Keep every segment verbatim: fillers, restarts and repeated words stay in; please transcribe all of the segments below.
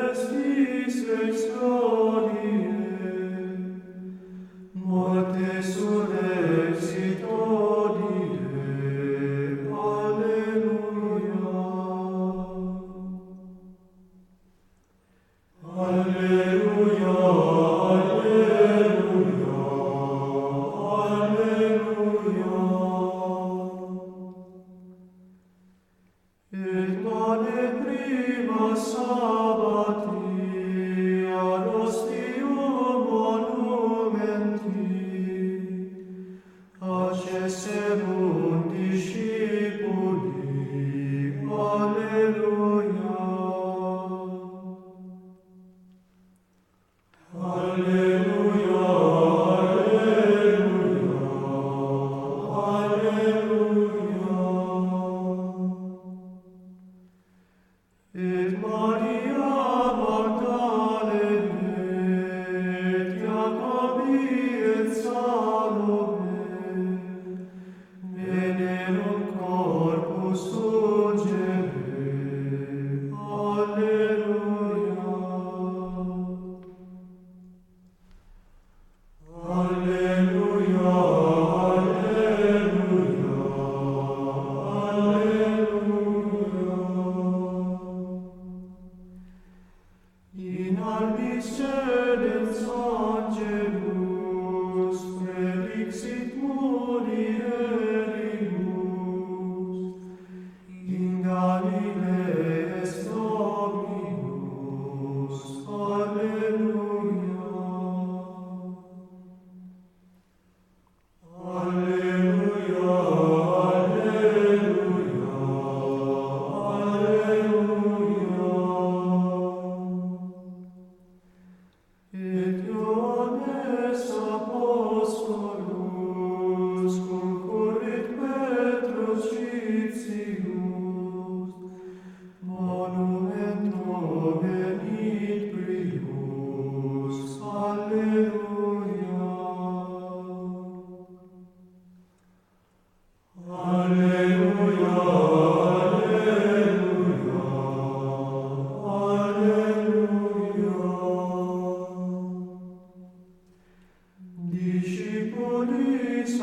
restis ex gloriae, morte surrexit hodie. Alleluia. Alleluia, alleluia, alleluia. Et mane prima sabbati ad ostium monumenti accesserunt discipuli. Alleluia. Alleluia, alleluia, alleluia. Et Maria Magdalene, et Jacobi et Salome, venerunt corpus ungere. Alleluia. Alleluia, alleluia, alleluia. In albis cedens angelus predixit mulieribus, in Galilee est Dominus. Alleluia. Alleluia, alleluia, alleluia. Et Ioannes Apostolus concurrit Petrus Citius, monumento venit prius. Alleluia. Alleluia, alleluia, alleluia. Discipulis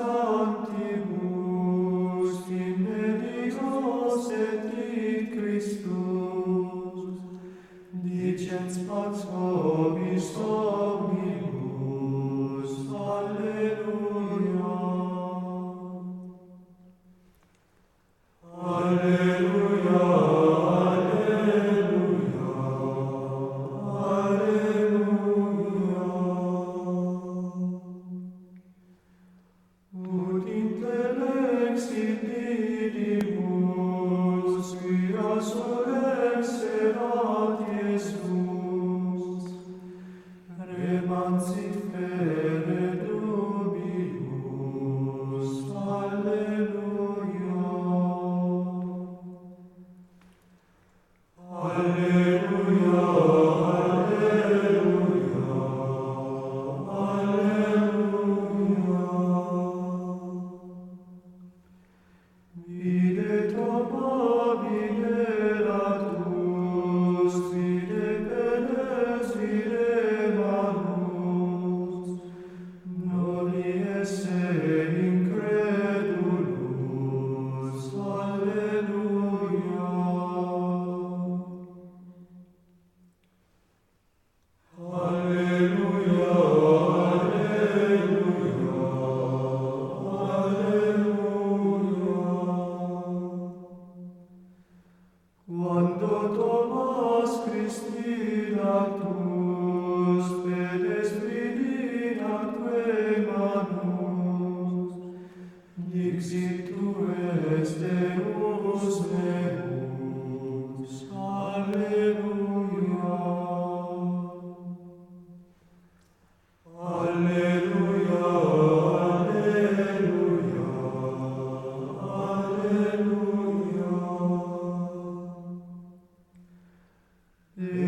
adstantibus in medicos et in Christus, dicens pax vobis omnibus. Alleluia. Alleluia, alleluia, alleluia. Ut intellexit didibus, quia surrexerat Iesus, remansit fere dubius. Alleluia. Alleluia, alleluia, alleluia. Vide Toma, vide Latus, vide Pedes, vide Manus, noli esse incredulus. Alleluia. Alleluia, alleluia, alleluia. Quando Thomas Christinatus pedes vidinatque manus, dixit tu es Deus meus. Alleluia. Alleluia, alleluia, alleluia.